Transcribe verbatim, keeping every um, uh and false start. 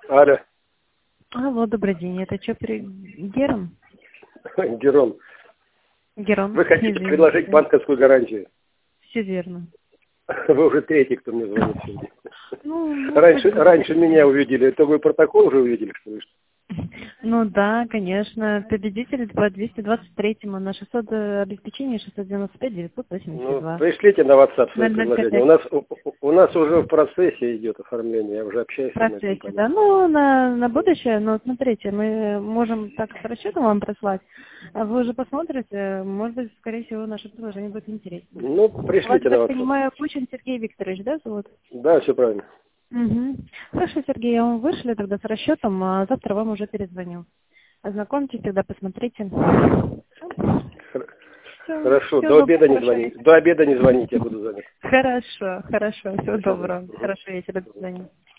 Алло. Алло, добрый день. Это что, при... Герон? Герон. Герон. Вы хотите Извините. предложить банковскую гарантию? Все верно. Вы уже третий, кто мне звонит сегодня. Ну, ну, Раньше, хоть- раньше меня увидели. Это вы протокол уже увидели, что ли? Ну да, конечно. Победитель по двести двадцать третьему на шестьсот э, обеспечение шестьсот девяносто пять девятьсот восемьдесят Ну, два. пришлите на WhatsApp свое ноль ноль пять предложение. У нас, у, у нас уже в процессе идет оформление. Я уже общаюсь В с одной процессе, компанией. да. Ну, на, на будущее, но смотрите, мы можем так с расчетом вам прислать, а вы уже посмотрите, может быть, скорее всего, наше предложение будет интереснее. Ну, Вас, пришлите я на так WhatsApp. понимаю, Кучин Сергей Викторович, да, зовут? Да, все правильно. Угу. Хорошо, Сергей, я вам вышлю тогда с расчетом, а завтра вам уже перезвоню. Ознакомьтесь, тогда посмотрите. Всё, Хорошо, всего до доброго, обеда не хорошего звоните. вечера. До обеда не звоните, я буду занят. Хорошо, хорошо, всего До свидания. доброго. Мгм. Хорошего вечера, до свидания.